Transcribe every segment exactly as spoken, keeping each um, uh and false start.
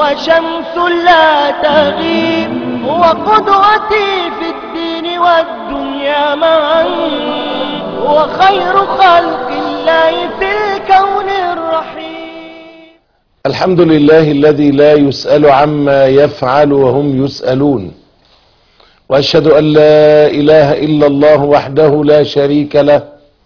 وشمس لا تغيب، هو قدوتي في الدين والدنيا معا، هو خير خلق الله في الكون الرحيم. الحمد لله الذي لا يسأل عما يفعل وهم يسألون، وأشهد أن لا إله إلا الله وحده لا شريك له،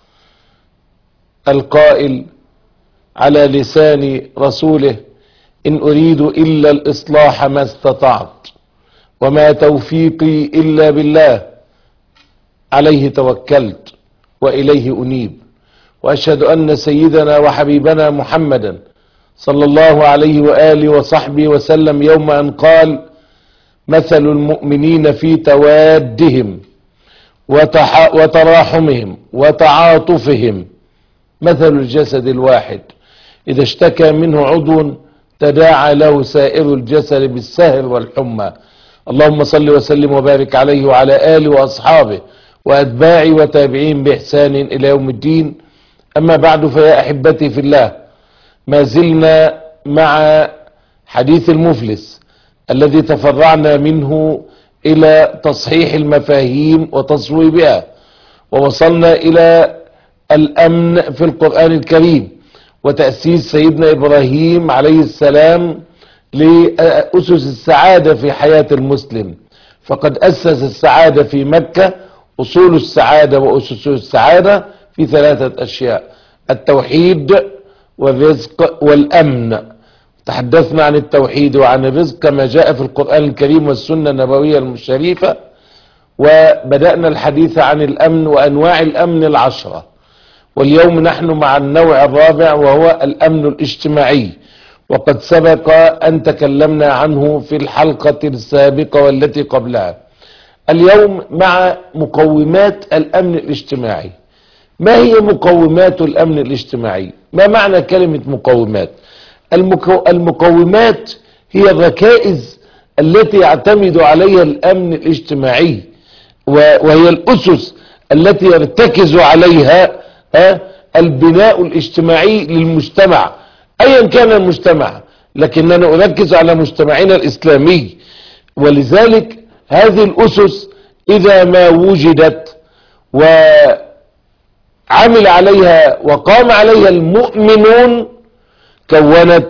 القائل على لسان رسوله: إن أريد إلا الإصلاح ما استطعت وما توفيقي إلا بالله، عليه توكلت وإليه أنيب. وأشهد أن سيدنا وحبيبنا محمدا صلى الله عليه وآله وصحبه وسلم يوم أن قال: مثل المؤمنين في توادهم وتراحمهم وتعاطفهم مثل الجسد الواحد إذا اشتكى منه عضو تداعى له سائر الجسد بالسهر والحمى. اللهم صل وسلم وبارك عليه وعلى آله وأصحابه وأتباعه وتابعين بإحسان إلى يوم الدين. أما بعد، فيا أحبتي في الله، ما زلنا مع حديث المفلس الذي تفرعنا منه إلى تصحيح المفاهيم وتصويبها، ووصلنا إلى الأمن في القرآن الكريم وتأسيس سيدنا إبراهيم عليه السلام لأسس السعادة في حياة المسلم. فقد أسس السعادة في مكة، أصول السعادة وأسس السعادة في ثلاثة أشياء: التوحيد والرزق والأمن. تحدثنا عن التوحيد وعن الرزق كما جاء في القرآن الكريم والسنة النبوية الشريفة، وبدأنا الحديث عن الأمن وأنواع الأمن العشرة، واليوم نحن مع النوع الرابع وهو الأمن الاجتماعي، وقد سبق أن تكلمنا عنه في الحلقة السابقة والتي قبلها. اليوم مع مقومات الأمن الاجتماعي. ما هي مقومات الأمن الاجتماعي؟ ما معنى كلمة مقومات؟ المقومات هي الركائز التي يعتمد عليها الأمن الاجتماعي، وهي الأسس التي يرتكز عليها البناء الاجتماعي للمجتمع أيا كان المجتمع، لكننا أركز على مجتمعنا الإسلامي. ولذلك هذه الأسس إذا ما وجدت وعمل عليها وقام عليها المؤمنون كونت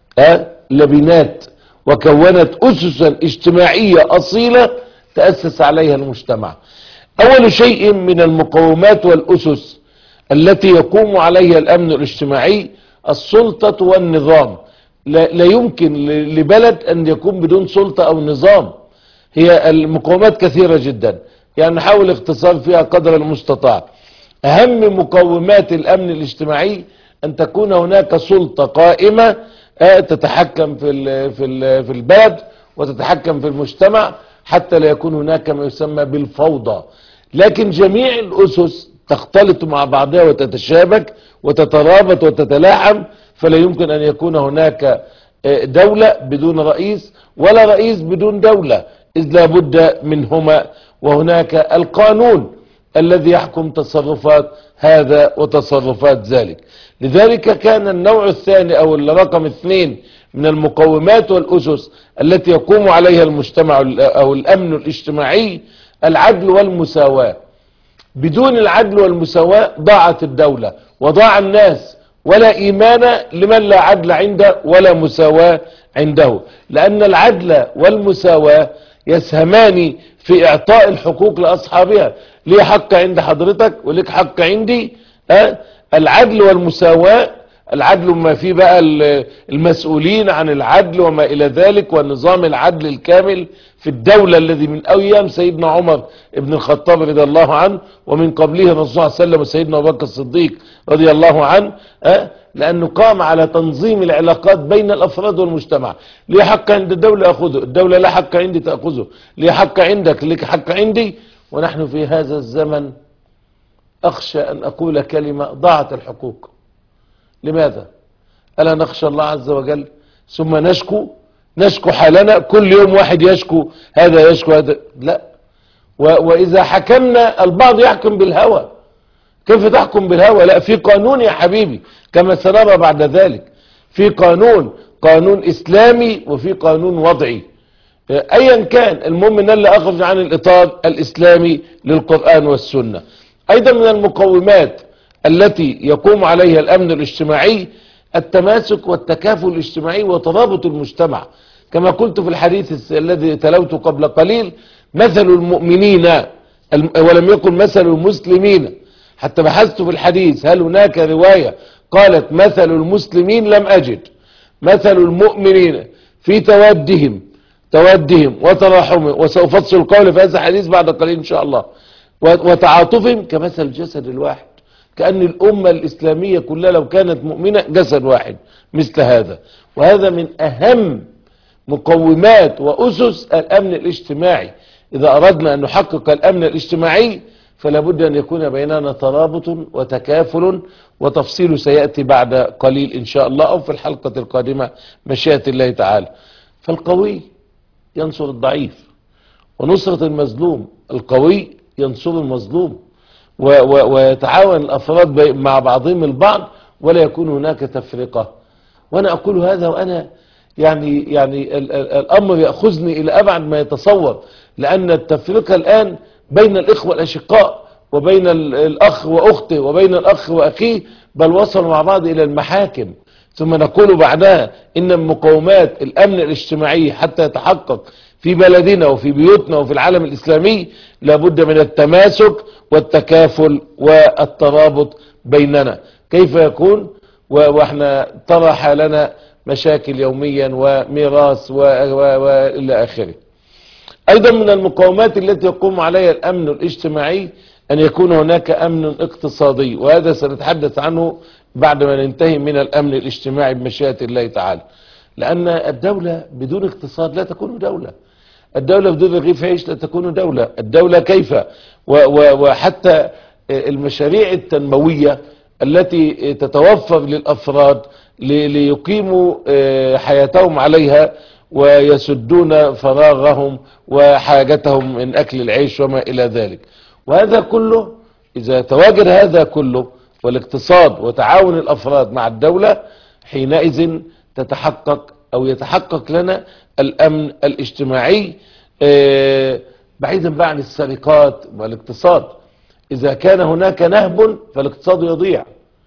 لبنات وكونت أسسا اجتماعية أصيلة تأسس عليها المجتمع. أول شيء من المقومات والأسس التي يقوم عليها الأمن الاجتماعي السلطة والنظام. لا, لا يمكن لبلد أن يكون بدون سلطة أو نظام. هي المقومات كثيرة جدا، يعني نحاول اختصار فيها قدر المستطاع. أهم مقومات الأمن الاجتماعي أن تكون هناك سلطة قائمة تتحكم في في في البلد وتتحكم في المجتمع، حتى لا يكون هناك ما يسمى بالفوضى. لكن جميع الأسس تختلط مع بعضها وتتشابك وتترابط وتتلاحم، فلا يمكن أن يكون هناك دولة بدون رئيس ولا رئيس بدون دولة، إذ لا بد منهما. وهناك القانون الذي يحكم تصرفات هذا وتصرفات ذلك. لذلك كان النوع الثاني أو الرقم اثنين من المقومات والأسس التي يقوم عليها المجتمع أو الأمن الاجتماعي العدل والمساواة. بدون العدل والمساواة ضاعت الدولة وضاع الناس، ولا إيمان لمن لا عدل عنده ولا مساواة عنده، لأن العدل والمساواة يسهمان في إعطاء الحقوق لأصحابها. ليه حق عند حضرتك وليك حق عندي. أه؟ العدل والمساواة، العدل ما فيه بقى المسؤولين عن العدل وما إلى ذلك، ونظام العدل الكامل في الدولة الذي من أيام سيدنا عمر ابن الخطاب رضي الله عنه، ومن قبله الرسول صلى الله عليه وسلم وسيدنا أبو بكر الصديق رضي الله عنه. أه؟ لأنه قام على تنظيم العلاقات بين الأفراد والمجتمع. ليه حق عند الدولة أخذه، الدولة لا حق عندي تأخذه، ليه حق عندك ليك حق عندي. ونحن في هذا الزمن أخشى أن أقول كلمة: ضاعت الحقوق. لماذا؟ ألا نخشى الله عز وجل ثم نشكو نشكو حالنا؟ كل يوم واحد يشكو، هذا يشكو هذا، لا. وإذا حكمنا البعض يحكم بالهوى. كيف تحكم بالهوى؟ لا، في قانون يا حبيبي كما سنرى بعد ذلك. في قانون قانون اسلامي وفي قانون وضعي، ايا كان، المهم ان لا اخرج عن الاطار الاسلامي للقرآن والسنة. ايضا من المقومات التي يقوم عليها الامن الاجتماعي التماسك والتكافل الاجتماعي وترابط المجتمع، كما قلت في الحديث الذي تلوته قبل قليل: مثل المؤمنين، ولم يقل مثل المسلمين. حتى بحثت في الحديث هل هناك رواية قالت مثل المسلمين، لم أجد. مثل المؤمنين في تودهم تودهم وتراحمهم، وسوف افصل القول في هذا الحديث بعد قليل ان شاء الله، وتعاطفهم كمثل الجسد الواحد، كأن الأمة الإسلامية كلها لو كانت مؤمنة جسد واحد مثل هذا. وهذا من أهم مقومات وأسس الأمن الاجتماعي. إذا أردنا أن نحقق الأمن الاجتماعي فلا بد أن يكون بيننا ترابط وتكافل، وتفصيل سيأتي بعد قليل إن شاء الله، أو في الحلقة القادمة مشيئة الله تعالى. فالقوي ينصر الضعيف، ونصرة المظلوم، القوي ينصر المظلوم، ويتعاون الأفراد مع بعضهم البعض، ولا يكون هناك تفرقة. وأنا أقول هذا وأنا يعني يعني الأمر يأخذني إلى أبعد ما يتصور، لأن التفرقة الآن بين الإخوة الأشقاء، وبين الأخ وأخته، وبين الأخ وأخيه، بل وصلوا مع بعض إلى المحاكم. ثم نقول بعدها إن مقومات الأمن الاجتماعي حتى يتحقق في بلدنا وفي بيوتنا وفي العالم الإسلامي لابد من التماسك والتكافل والترابط بيننا. كيف يكون واحنا ترى حالنا مشاكل يوميا وميراث وإلى آخره؟ أيضا من المقومات التي يقوم عليها الأمن الاجتماعي أن يكون هناك أمن اقتصادي، وهذا سنتحدث عنه بعد ما ننتهي من الأمن الاجتماعي بمشيئة الله تعالى. لأن الدولة بدون اقتصاد لا تكون دولة، الدولة بدون رغيف عيش لا تكون دولة. الدولة كيف؟ وحتى المشاريع التنموية التي تتوفر للأفراد ليقيموا حياتهم عليها ويسدون فراغهم وحاجتهم من أكل العيش وما إلى ذلك. وهذا كله إذا تواجد هذا كله والاقتصاد وتعاون الأفراد مع الدولة، حينئذ تتحقق أو يتحقق لنا الأمن الاجتماعي بعيدا بقى عن السرقات والاقتصاد. إذا كان هناك نهب فالاقتصاد يضيع،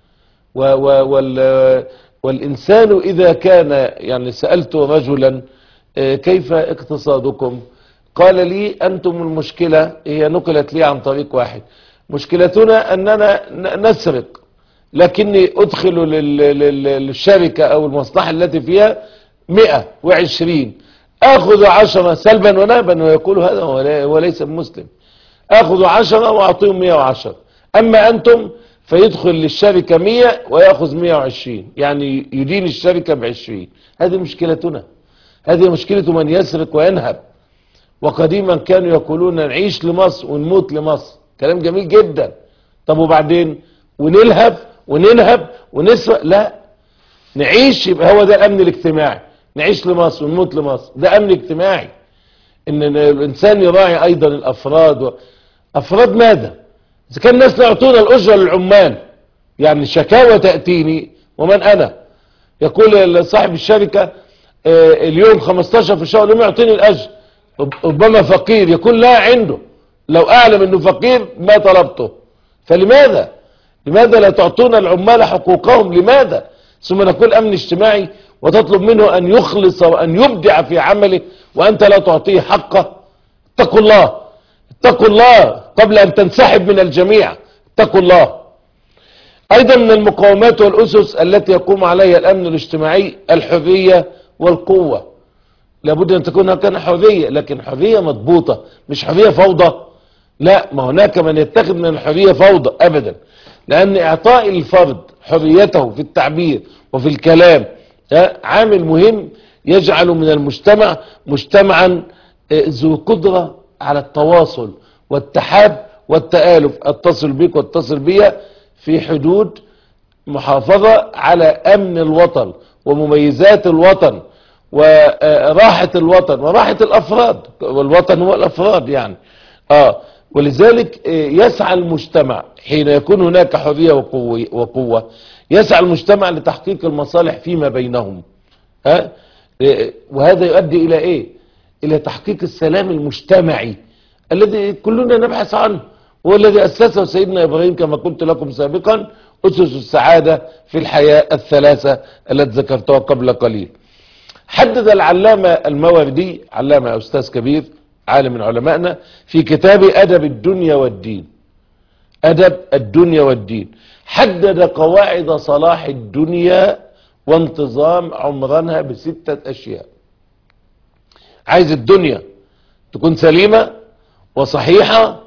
والإنسان إذا كان، يعني سألت رجلا كيف اقتصادكم؟ قال لي أنتم المشكلة هي نقلت لي عن طريق واحد، مشكلتنا أننا نسرق، لكني أدخل للشركة أو المصلحة التي فيها مئة وعشرين، أخذ عشرة سلبا ونابا، ويقول هذا وليس مسلم، أخذ عشرة وأعطيهم مئة وعشرة. أما أنتم فيدخل للشركة مئة ويأخذ مئة وعشرين، يعني يدين الشركة بعشرين. هذه مشكلتنا، هذه مشكلة من يسرق وينهب. وقديما كانوا يقولون نعيش لمصر ونموت لمصر، كلام جميل جدا. طب وبعدين؟ ونلهب وننهب ونسرق؟ لا، نعيش، يبقى هو ده الأمن الاجتماعي، نعيش لمصر ونموت لمصر، ده أمن اجتماعي. إن الإنسان يراعي أيضا الأفراد و... أفراد ماذا؟ إذا كان الناس لا يعطون الأجرة للعمال، يعني شكاوى تأتيني ومن أنا؟ يقول صاحب الشركة اليوم خمستاشر في الشهر، لم يعطيني الأجر. ربما فقير، يكون لا عنده، لو أعلم أنه فقير ما طلبته. فلماذا؟ لماذا لا تعطون العمال حقوقهم؟ لماذا؟ ثم نقول أمن اجتماعي وتطلب منه أن يخلص وأن يبدع في عمله وأنت لا تعطيه حقه. اتقوا الله، اتقوا الله قبل أن تنسحب من الجميع، اتقوا الله. أيضا من المقومات والأسس التي يقوم عليها الأمن الاجتماعي الحرية والقوة. لابد أن تكون هناك حرية، لكن حرية مضبوطة، مش حرية فوضى. لا، ما هناك من يتخذ من الحرية فوضى أبدا، لأن إعطاء الفرد حريته في التعبير وفي الكلام عامل مهم يجعل من المجتمع مجتمعا ذو قدرة على التواصل والتحاب والتآلف. اتصل بك واتصل بي في حدود محافظة على أمن الوطن ومميزات الوطن وراحة الوطن وراحة الأفراد، والوطن هو الأفراد يعني. آه ولذلك يسعى المجتمع حين يكون هناك حرية وقوة, وقوة يسعى المجتمع لتحقيق المصالح فيما بينهم. ها؟ وهذا يؤدي الى ايه؟ الى تحقيق السلام المجتمعي الذي كلنا نبحث عنه، هو الذي اسسه سيدنا ابراهيم كما قلت لكم سابقا، اسس السعادة في الحياة الثلاثة التي ذكرتها قبل قليل. حدد العلامة الماوردي، علامة استاذ كبير عالم من علمائنا، في كتاب ادب الدنيا والدين، ادب الدنيا والدين، حدد قواعد صلاح الدنيا وانتظام عمرانها بستة اشياء. عايز الدنيا تكون سليمة وصحيحة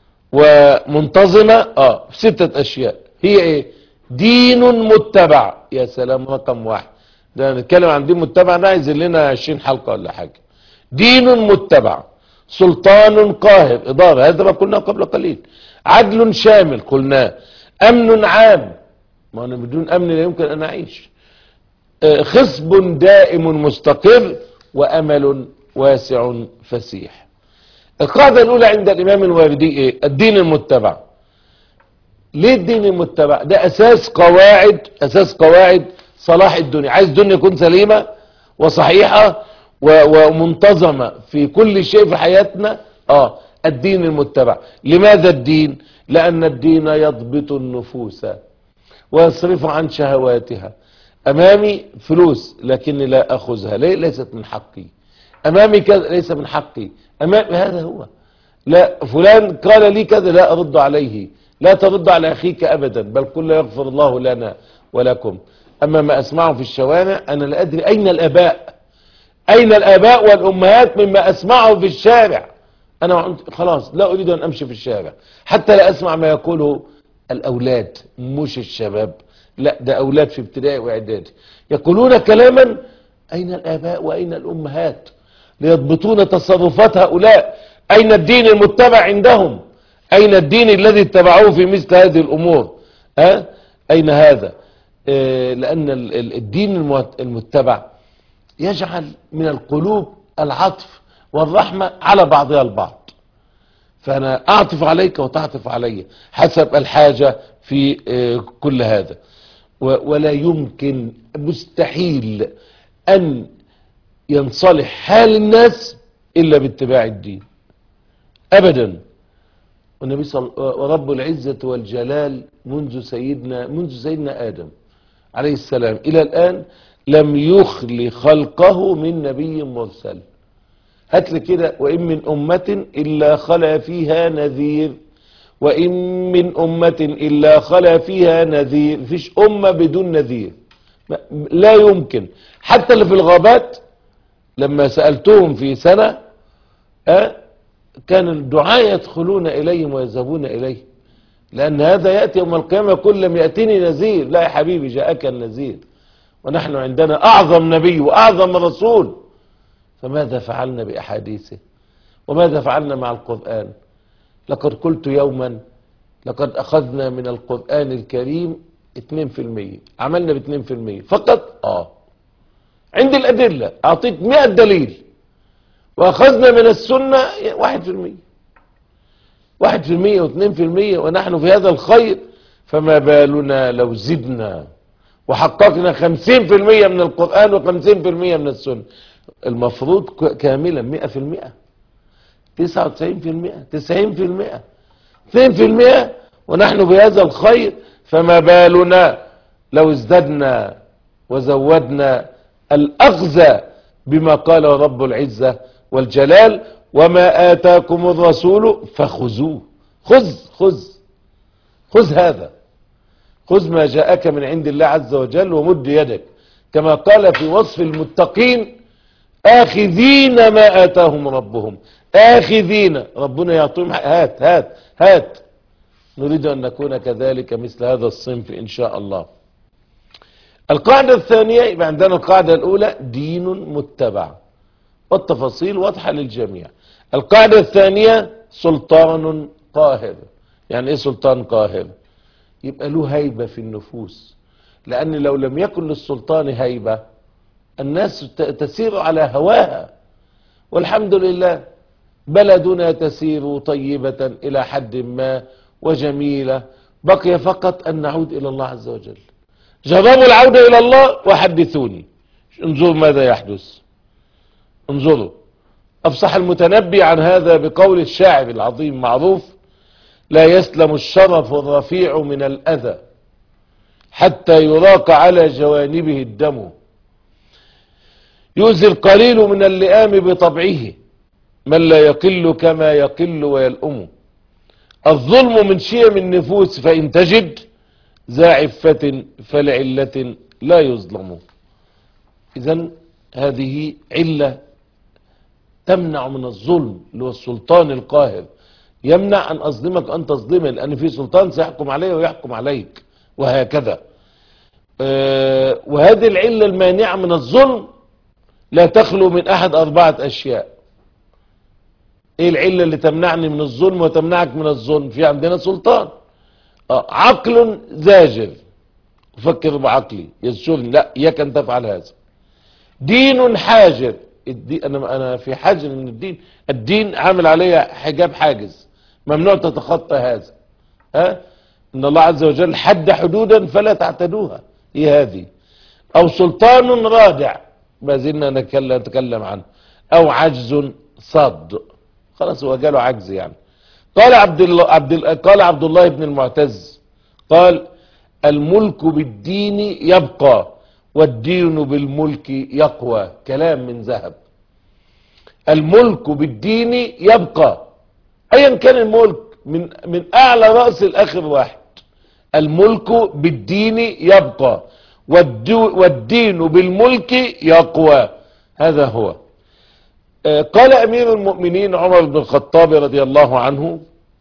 ومنتظمة اه في ستة اشياء. هي ايه؟ دين متبع. يا سلام، رقم واحد. ده نتكلم عن دين متبع، ده عايز لنا عشرين حلقة ولا حاجة. دين متبع، سلطان قاهر، إدارة، هذا ما قلناه قبل قليل، عدل شامل قلناه، أمن عام، ما أنا بدون أمن لا يمكن أن أعيش، خصب دائم مستقر، وأمل واسع فسيح. القاعدة الأولى عند الإمام الواردي إيه؟ الدين المتبع. ليه الدين المتبع؟ ده أساس قواعد أساس قواعد صلاح الدنيا. عايز الدنيا تكون سليمة وصحيحة ومنتظمة في كل شيء في حياتنا، اه الدين المتبع. لماذا الدين؟ لأن الدين يضبط النفوس ويصرف عن شهواتها. أمامي فلوس لكني لا أخذها، ليه؟ ليست من حقي. أمامي كذا ليس من حقي. أمامي هذا هو. لا فلان قال لي كذا لا أرد عليه. لا ترد على أخيك أبدا، بل كل يغفر الله لنا ولكم. أما ما أسمعه في الشوارع أنا لا أدري أين الآباء، أين الآباء والأمهات مما أسمعه في الشارع. أنا خلاص لا أريد أن أمشي في الشارع حتى لا أسمع ما يقوله الأولاد، مش الشباب، لا ده أولاد في ابتدائي وإعدادي يقولون كلاما. أين الآباء وأين الأمهات ليضبطون تصرفات هؤلاء؟ أين الدين المتبع عندهم؟ أين الدين الذي اتبعوه في مثل هذه الأمور؟ أه؟ أين هذا؟ أه لأن الدين المتبع يجعل من القلوب العطف والرحمة على بعضها البعض، فأنا أعطف عليك وتعطف علي حسب الحاجة في أه كل هذا. ولا يمكن، مستحيل أن ينصلح حال الناس إلا باتباع الدين أبدا. والنبي صلى ورب العزة والجلال منذ سيدنا منذ سيدنا آدم عليه السلام إلى الآن لم يخل خلقه من نبي مرسل. هات لي كده، وإن من أمة إلا خلا فيها نذير، وإن من أمة إلا خلا فيها نذير. مفيش أمة بدون نذير، لا يمكن. حتى اللي في الغابات لما سألتهم في سنة أه كان الدعاء يدخلون إليهم ويذهبون إليه، لأن هذا يأتي يوم القيامة يقول لم يأتني نذير. لا يا حبيبي، جاءك النذير، ونحن عندنا أعظم نبي وأعظم رسول. فماذا فعلنا بأحاديثه؟ وماذا فعلنا مع القرآن؟ لقد قلت يوما لقد أخذنا من القرآن الكريم اتنين في المية، عملنا باتنين في المية فقط. آه عندي الأدلة، أعطيت مئة دليل. وأخذنا من السنة واحد في المية واحد في المية واثنين في المية، ونحن في هذا الخير. فما بالنا لو زدنا وحققنا خمسين في المية من القرآن وخمسين في المية من السنة؟ المفروض كاملا مئة في المئة، تسعة وتسعين في المئة، تسعين في المئة، اثنين في المئة، ونحن بهذا الخير. فما بالنا لو ازددنا وزودنا الأخذ بما قال رب العزة والجلال: وما آتاكم الرسول فخذوه. خذ خذ خذ هذا، خذ ما جاءك من عند الله عز وجل ومد يدك، كما قال في وصف المتقين: آخذين ما آتاهم ربهم. آخذين، ربنا يعطيهم، هات هات هات. نريد أن نكون كذلك مثل هذا الصنف إن شاء الله. القاعدة الثانية، يبقى عندنا القاعدة الأولى دين متبع، والتفاصيل واضحة للجميع. القاعدة الثانية سلطان قاهر. يعني إيه سلطان قاهر؟ يبقى له هيبة في النفوس، لأن لو لم يكن للسلطان هيبة الناس تسير على هواها. والحمد لله بلدنا تسير طيبة إلى حد ما وجميلة، بقي فقط أن نعود إلى الله عز وجل. جربوا العودة إلى الله وحدثوني، انظروا ماذا يحدث، انظروا. أفصح المتنبي عن هذا بقول الشاعر العظيم معروف: لا يسلم الشرف الرفيع من الأذى حتى يراق على جوانبه الدم، يؤذي القليل من اللئام بطبعه من لا يقل كما يقل ويلؤم. الظلم من شيم النفوس فإن تجد ذا عفة فلعلة لا يظلم. إذن هذه علة تمنع من الظلم، اللي هو السلطان القاهر يمنع أن أظلمك أن تظلمني، لأن في سلطان سيحكم علي ويحكم عليك، وهكذا. أه وهذه العلة المانعة من الظلم لا تخلو من أحد أربعة أشياء. إيه العلة اللي تمنعني من الظلم وتمنعك من الظلم؟ في عندنا سلطان. أه عقل زاجر، أفكر بعقلي يزجرني، لا إياك أن تفعل هذا. دين حاجر، الدين أنا أنا في حاجر من الدين، الدين عامل علي حجاب حاجز، ممنوع تتخطى هذا. ها إن الله عز وجل حد حدودا فلا تعتدوها، هي هذه. أو سلطان رادع، ما زلنا نتكلم عنه. أو عجز صاد، خلاص هو جاله عجز يعني. قال عبد الله عبد قال عبد الله بن المعتز قال: الملك بالدين يبقى والدين بالملك يقوى. كلام من ذهب. الملك بالدين يبقى، ايا كان الملك، من من اعلى راس الاخر واحد. الملك بالدين يبقى والدين بالملك يقوى، هذا هو. قال امير المؤمنين عمر بن الخطاب رضي الله عنه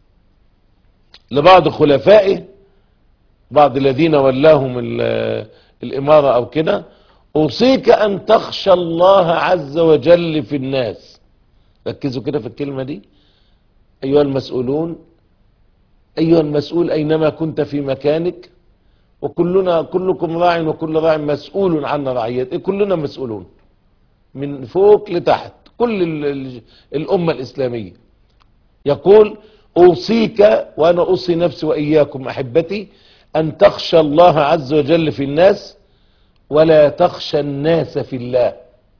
لبعض خلفائه، بعض الذين ولاهم الاماره او كده: اوصيك ان تخشى الله عز وجل في الناس. ركزوا كده في الكلمه دي. ايها المسؤولون، ايها المسؤول اينما كنت في مكانك، وكلنا كلكم راع وكل راع مسؤول عن رعيته، كلنا مسؤولون من فوق لتحت، كل الامه الاسلاميه. يقول: اوصيك وانا اوصي نفسي واياكم احبتي ان تخشى الله عز وجل في الناس ولا تخشى الناس في الله.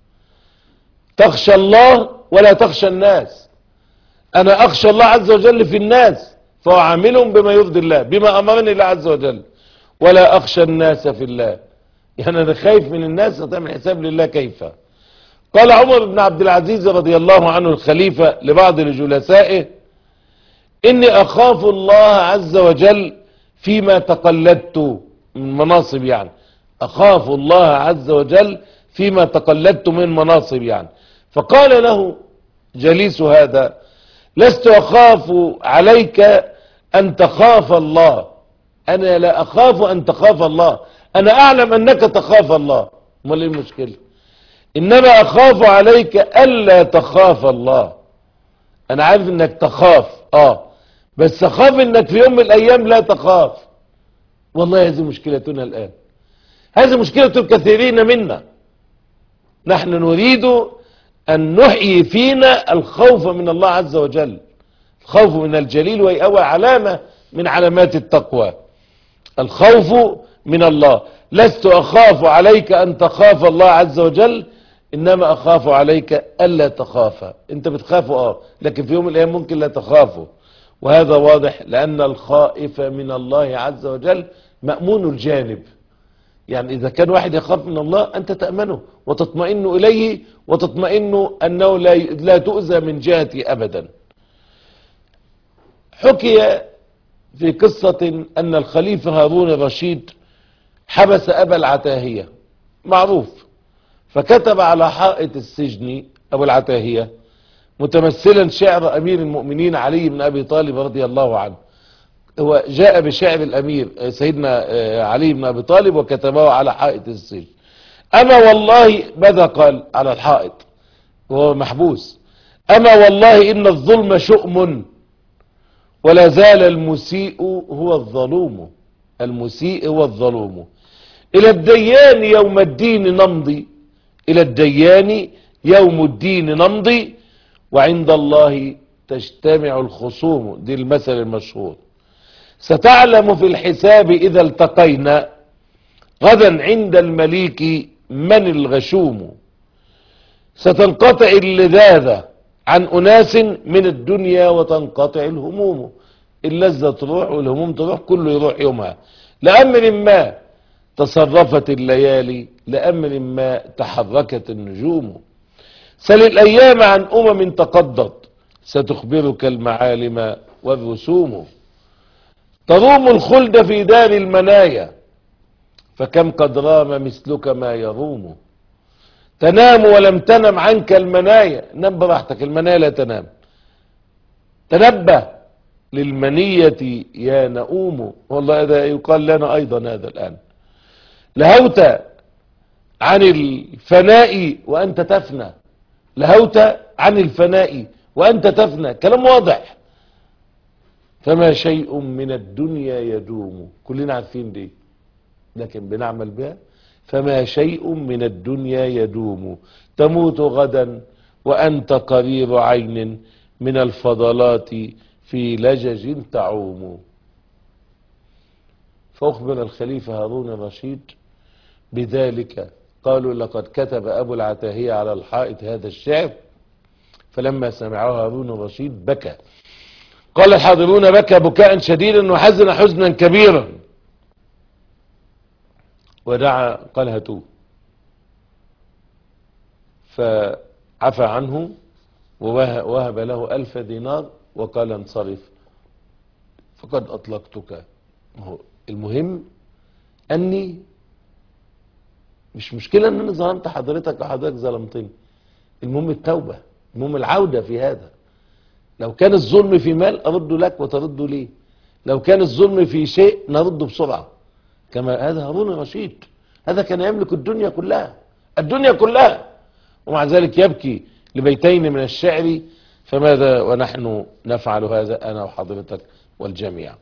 تخشى الله ولا تخشى الناس. انا اخشى الله عز وجل في الناس فاعاملهم بما يرضي الله، بما امرني الله عز وجل، ولا اخشى الناس في الله. يعني انا خايف من الناس، هتعمل حساب لله كيف. قال عمر بن عبد العزيز رضي الله عنه الخليفة لبعض جلسائه: اني اخاف الله عز وجل فيما تقلدت من مناصب، يعني اخاف الله عز وجل فيما تقلدت من مناصب يعني. فقال له جليس هذا: لست اخاف عليك ان تخاف الله، انا لا اخاف ان تخاف الله، انا اعلم انك تخاف الله، امال ايه المشكله؟ انما اخاف عليك الا تخاف الله. انا عارف انك تخاف، اه بس اخاف انك في يوم من الايام لا تخاف. والله هذه مشكلتنا الان، هذه مشكلة الكثيرين منا. نحن نريد ان نحيي فينا الخوف من الله عز وجل، الخوف من الجليل، وهو علامة من علامات التقوى، الخوف من الله. لست اخاف عليك ان تخاف الله عز وجل، انما اخاف عليك الا تخاف. انت بتخاف اه لكن في يوم من الايام ممكن لا تخافوا، وهذا واضح، لان الخائف من الله عز وجل مأمون الجانب. يعني اذا كان واحد يخاف من الله انت تأمنه وتطمئن اليه وتطمئن انه لا لا تؤذى من جهته ابدا. حكي في قصة ان الخليفة هارون الرشيد حبس ابا العتاهية، معروف، فكتب على حائط السجن ابو العتاهية متمثلا شعر امير المؤمنين علي بن ابي طالب رضي الله عنه. هو جاء بشعر الامير سيدنا علي بن ابي طالب وكتبه على حائط السجن: اما والله، ماذا قال على الحائط وهو محبوس؟ اما والله ان الظلم شؤم ولا زال المسيء هو الظلوم. المسيء هو الظلوم. الى الديان يوم الدين نمضي، الى الديان يوم الدين نمضي، وعند الله تجتمع الخصوم. دي المثل المشهور. ستعلم في الحساب إذا التقينا غدا عند المليك من الغشوم. ستنقطع اللذاذة عن أناس من الدنيا وتنقطع الهموم. اللذة تروح والهموم تروح، كله يروح يومها. لأمر ما تصرفت الليالي، لأمر ما تحركت النجوم. سل الأيام عن أمم تقضت، ستخبرك المعالم والرسوم. تروم الخلد في دار المنايا، فكم قد رام مثلك ما يروم. تنام ولم تنم عنك المنايا، نام براحتك، المنايا لا تنام. تنبه للمنية يا نؤوم. والله هذا يقال لنا أيضا هذا الآن. لهوت عن الفناء وأنت تفنى، لهوت عن الفناء وأنت تفنى، كلام واضح. فما شيء من الدنيا يدوم، كلنا عارفين دي لكن بنعمل بها. فما شيء من الدنيا يدوم، تموت غدا وأنت قرير عين، من الفضلات في لجج تعوم. فأخبر الخليفة هارون الرشيد بذلك. قالوا لقد كتب أبو العتاهية على الحائط هذا الشعر، فلما سمعه هارون الرشيد بكى. قال الحاضرون بكى بكاء شديدا وحزن حزنا كبيرا، ودعا قال هاتوه، فعفى عنه ووهب له ألف دينار وقال انصرف فقد أطلقتك. المهم أني مش مشكلة أن أنا ظلمت حضرتك وحضرتك ظلمتني، المهم التوبة، المهم العودة في هذا. لو كان الظلم في مال أرده لك وترده لي، لو كان الظلم في شيء نرده بسرعة. كما هذا هارون الرشيد، هذا كان يملك الدنيا كلها، الدنيا كلها، ومع ذلك يبكي لبيتين من الشعر. فماذا ونحن نفعل هذا أنا وحضرتك والجميع.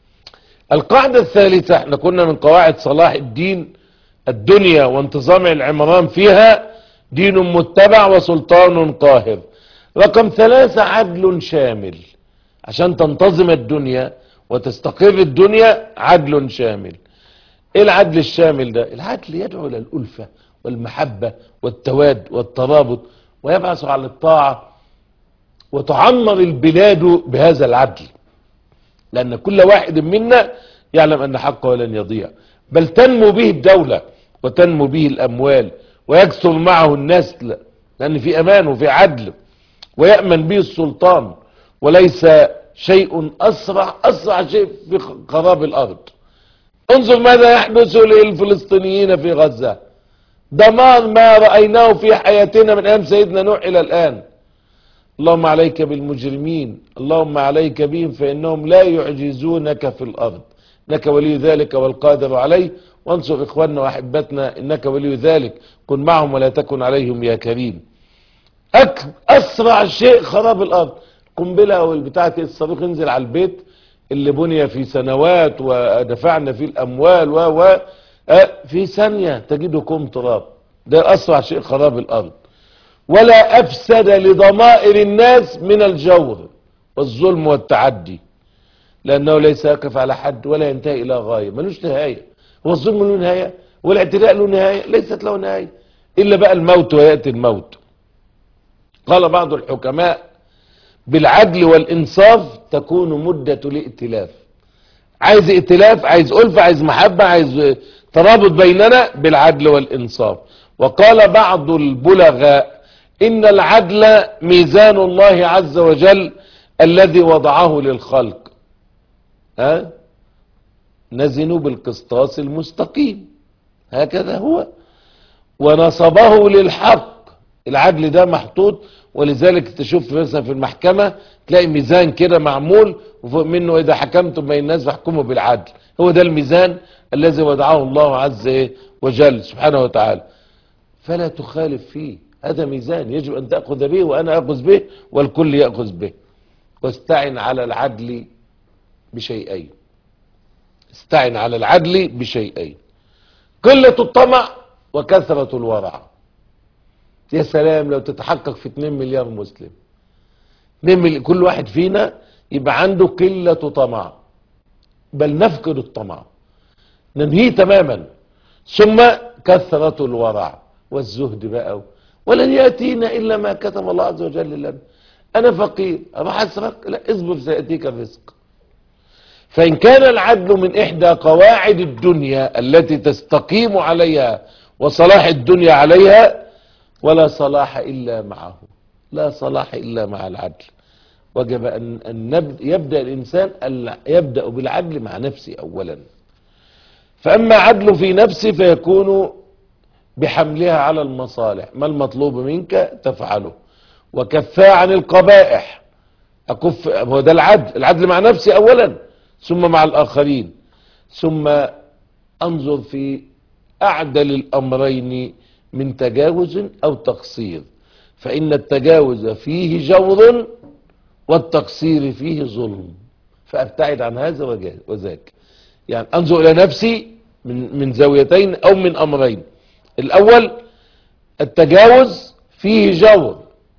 القاعدة الثالثة، احنا كنا من قواعد صلاح الدين الدنيا وانتظام العمران فيها دين متبع وسلطان قاهر. رقم ثلاثة عدل شامل. عشان تنتظم الدنيا وتستقر الدنيا عدل شامل. ايه العدل الشامل ده؟ العدل يدعو الى الألفة والمحبة والتواد والترابط ويبعث على الطاعة، وتعمر البلاد بهذا العدل، لأن كل واحد منا يعلم أن حقه لن يضيع، بل تنمو به الدولة وتنمو به الأموال ويكثر معه النسل، لأن في أمان وفي عدل، ويأمن به السلطان. وليس شيء أسرع أسرع شيء في خراب الأرض. انظر ماذا يحدث للفلسطينيين في غزة، دمار ما رأيناه في حياتنا من أيام سيدنا نوح إلى الآن. اللهم عليك بالمجرمين، اللهم عليك بهم فإنهم لا يعجزونك في الأرض، إنك ولي ذلك والقادر عليه، وانصر إخواننا وأحبتنا إنك ولي ذلك، كن معهم ولا تكن عليهم يا كريم. أك أسرع شيء خراب الأرض، قنبلة والبتاعة الصاروخ ينزل على البيت اللي بني في سنوات ودفعنا فيه الأموال و و في ثانية تجده كوم تراب. ده أسرع شيء خراب الأرض. ولا أفسد لضمائر الناس من الجور والظلم والتعدي، لأنه ليس يقف على حد ولا ينتهي إلى غاية، ملوش نهاية. هو الظلم له نهاية والاعتداء له نهاية؟ ليست له نهاية إلا بقى الموت، ويأتي الموت. قال بعض الحكماء بالعدل والإنصاف تكون مدة الائتلاف. عايز ائتلاف، عايز ألفة، عايز محبة، عايز ترابط بيننا بالعدل والإنصاف. وقال بعض البلغاء إن العدل ميزان الله عز وجل الذي وضعه للخلق، ها نزنوا بالقسطاس المستقيم، هكذا هو، ونصبه للحق. العدل ده محطوط، ولذلك تشوف مثلا في المحكمة تلاقي ميزان كده معمول وفوق منه إذا حكمتم بين الناس فاحكموا بالعدل. هو ده الميزان الذي وضعه الله عز وجل سبحانه وتعالى، فلا تخالف فيه. هذا ميزان يجب أن تأخذ به وأنا أخذ به والكل يأخذ به. واستعن على العدل بشيئين، استعن على العدل بشيئين: قلة الطمع وكثرة الورع. يا سلام لو تتحقق في اتنين مليار مسلم، اتنين مليار كل واحد فينا يبقى عنده قلة طمع، بل نفقد الطمع، ننهيه تماما. ثم كثرة الورع والزهد بقى، ولن يأتينا إلا ما كتب الله عز وجل لنا. أنا فقير أروح أسرق؟ لا، اصبر سيأتيك الرزق. فإن كان العدل من إحدى قواعد الدنيا التي تستقيم عليها وصلاح الدنيا عليها، ولا صلاح إلا معه، لا صلاح إلا مع العدل. وجب أن أن يبدأ الإنسان يبدأ بالعدل مع نفسه أولا. فأما عدل في نفسه فيكون بحملها على المصالح، ما المطلوب منك تفعله، وكفها عن القبائح. أكف، هو ده العدل، العدل مع نفسي أولا ثم مع الآخرين. ثم أنظر في أعدل الأمرين من تجاوز أو تقصير، فإن التجاوز فيه جور والتقصير فيه ظلم، فأبتعد عن هذا وذاك. يعني أنظر إلى نفسي من من زاويتين أو من أمرين. الأول التجاوز فيه جور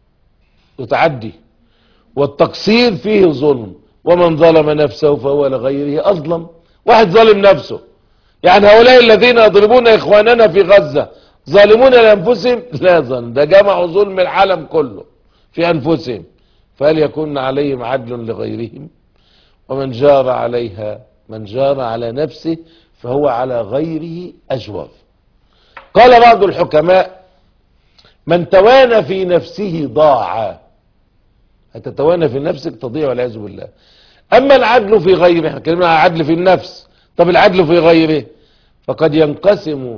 وتعدي، والتقصير فيه ظلم، ومن ظلم نفسه فهو لغيره أظلم. واحد ظالم نفسه، يعني هؤلاء الذين يضربون إخواننا في غزة ظالمون لأنفسهم؟ لا ظلم، ده جمعوا ظلم العالم كله في أنفسهم، فهل يكون عليهم عدل لغيرهم؟ ومن جار عليها، من جار على نفسه فهو على غيره أجور. قال بعض الحكماء: من توانى في نفسه ضاع. هتتوانى في نفسك تضيع والعياذ بالله. أما العدل في غيره، احنا اتكلمنا عن العدل في النفس، طب العدل في غيره فقد ينقسم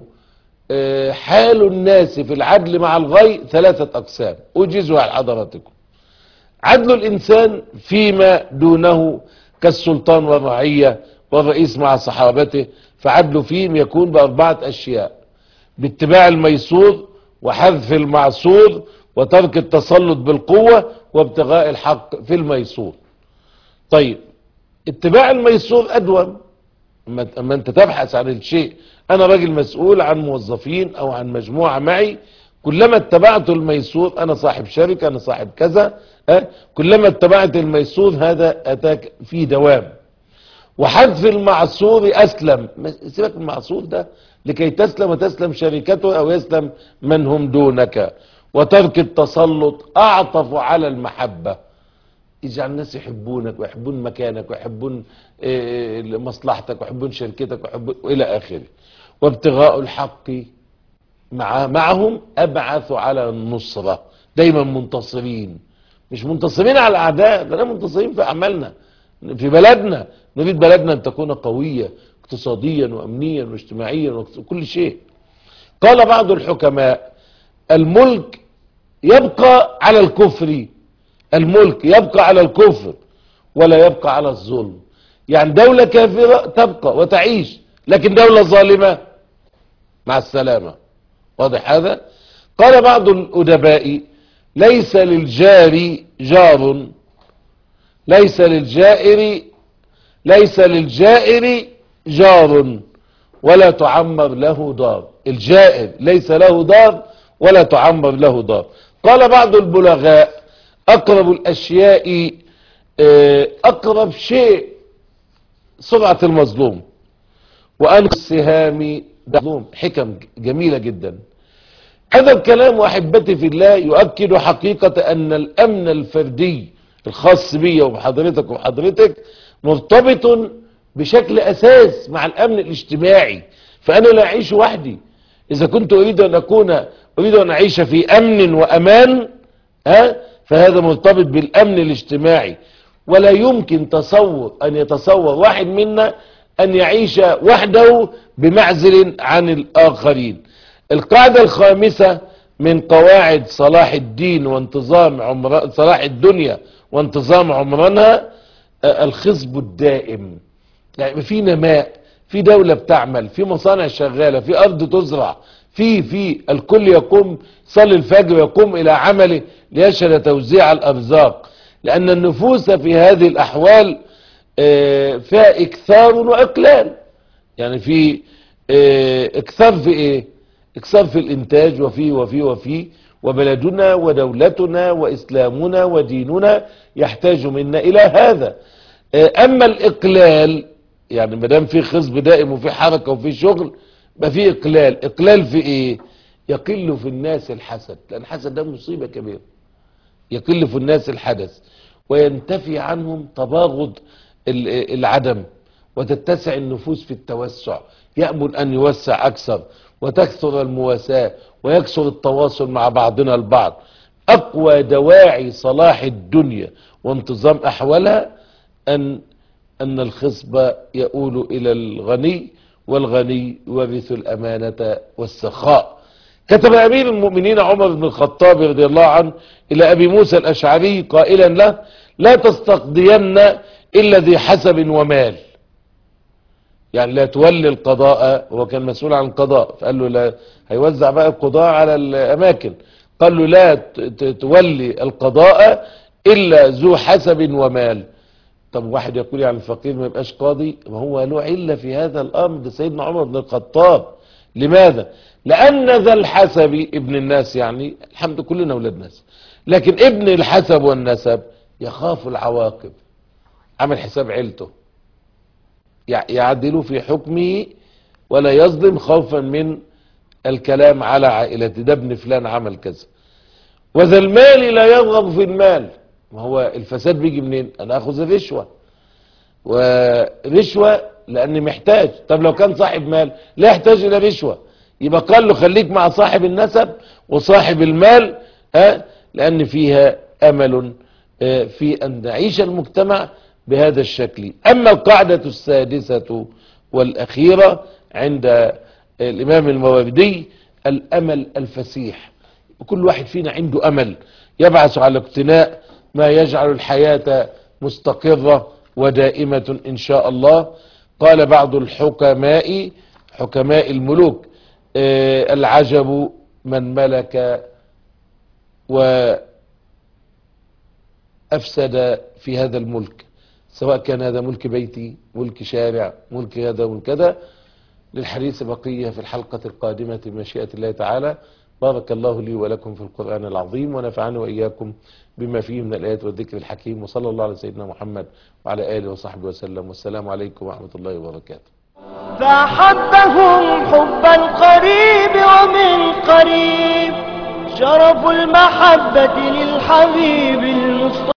حال الناس في العدل مع الغير ثلاثة أقسام أجيزها على حضراتكم. عدل الإنسان فيما دونه كالسلطان والرعية والرئيس مع صحابته، فعدله فيهم يكون بأربعة أشياء: باتباع الميسور، وحذف المعسور، وترك التسلط بالقوة، وابتغاء الحق في الميسور. طيب، اتباع الميسور أدوم. اما انت تبحث عن الشيء، انا راجل مسؤول عن موظفين او عن مجموعة معي، كلما اتبعت الميسور، انا صاحب شركة، انا صاحب كذا، اه كلما اتبعت الميسور هذا اتاك في دوام. وحذف المعسور اسلم، سيبك من المعسور ده لكي تسلم وتسلم شركته او يسلم من هم دونك. وترك التسلط اعطف على المحبة، يجعل الناس يحبونك ويحبون مكانك ويحبون مصلحتك ويحبون شركتك ويحبون والى اخره. وابتغاء الحق مع معهم ابعث على النصرة، دايما منتصرين، مش منتصرين على الاعداء، ده منتصرين في اعمالنا في بلدنا. نريد بلدنا ان تكون قوية اقتصاديا وامنيا واجتماعيا وكل شيء. قال بعض الحكماء: الملك يبقى على الكفر، الملك يبقى على الكفر ولا يبقى على الظلم. يعني دولة كافرة تبقى وتعيش، لكن دولة ظالمة مع السلامة. واضح هذا؟ قال بعض الأدباء: ليس للجار جار، ليس للجائر ليس للجائر جار ولا تعمر له دار. الجائر ليس له دار ولا تعمر له دار. قال بعض البلغاء: أقرب الأشياء أقرب شيء سرعة المظلوم، وأن السهام مظلوم. حكم جميلة جدا. هذا الكلام أحبتي في الله يؤكد حقيقة أن الأمن الفردي الخاص بي وبحضرتك وبحضرتك مرتبط بشكل أساس مع الأمن الاجتماعي. فأنا لا أعيش وحدي. إذا كنت أريد أن أكون أريد أن أعيش في أمن وأمان، ها فهذا مرتبط بالأمن الاجتماعي. ولا يمكن تصور أن يتصور واحد منا أن يعيش وحده بمعزل عن الآخرين. القاعدة الخامسة من قواعد صلاح الدين وانتظام عمر صلاح الدنيا وانتظام عمرانها الخصب الدائم. يعني في نماء، في دولة بتعمل، في مصانع شغالة، في أرض تزرع، في في الكل يقوم صلي الفجر ويقوم إلى عمله ليشهد توزيع الأرزاق. لأن النفوس في هذه الأحوال فيها إكثار وإقلال. يعني في إكثار في إيه؟ إكثار في الإنتاج وفي وفي وفي وبلدنا ودولتنا وإسلامنا وديننا يحتاج منا إلى هذا. أما الإقلال، يعني ما دام في خصب دائم وفي حركة وفي شغل، يبقى في إقلال. إقلال في إيه؟ يقل في الناس الحسد، لأن الحسد ده مصيبة كبيرة. يقل في الناس الحدث وينتفي عنهم تباغض العدم، وتتسع النفوس في التوسع، يأمل أن يوسع أكثر، وتكثر المواساة، ويكثر التواصل مع بعضنا البعض. أقوى دواعي صلاح الدنيا وانتظام أحوالها أن أن الخصب يؤول إلى الغني، والغني يورث الأمانة والسخاء. كتب أمير المؤمنين عمر بن الخطاب رضي الله عنه إلى أبي موسى الأشعري قائلا له: لا تستقضين إلا ذي حسب ومال. يعني لا تولي القضاء، هو كان مسؤول عن القضاء، فقال له لا، هيوزع بقى القضاء على الأماكن، قال له لا تولي القضاء إلا ذو حسب ومال. طب واحد يقول يعني الفقير ما يبقاش قاضي؟ ما هو له علة في هذا الأمر، ده سيدنا عمر بن الخطاب. لماذا؟ لأن ذا الحسب ابن الناس، يعني الحمد كلنا أولاد ناس، لكن ابن الحسب والنسب يخاف العواقب، عمل حساب عيلته، يعدل في حكمه ولا يظلم خوفا من الكلام على عائلته، ده ابن فلان عمل كذا. وذا المال لا يرغب في المال، ما هو الفساد بيجي منين؟ انا اخذ الرشوة، ورشوة لاني محتاج. طب لو كان صاحب مال لا يحتاج الى رشوة، يبقى قال له خليك مع صاحب النسب وصاحب المال، ها، لان فيها امل في ان نعيش المجتمع بهذا الشكل. اما القاعدة السادسة والاخيرة عند الامام الماوردي: الامل الفسيح. كل واحد فينا عنده امل يبعث على اقتناء ما يجعل الحياة مستقرة ودائمة ان شاء الله. قال بعض الحكماء، حكماء الملوك: آه العجب من ملك وافسد في هذا الملك، سواء كان هذا ملك بيتي، ملك شارع، ملك هذا وملك كذا. للحديث بقية في الحلقة القادمة بمشيئة الله تعالى. بارك الله لي ولكم في القرآن العظيم، ونفعني وإياكم بما فيه من الآيات والذكر الحكيم، وصلى الله على سيدنا محمد وعلى آله وصحبه وسلم، والسلام عليكم ورحمة الله وبركاته. فأحبهم حب القريب ومن قريب، شرف المحبة للحبيب المصطفى.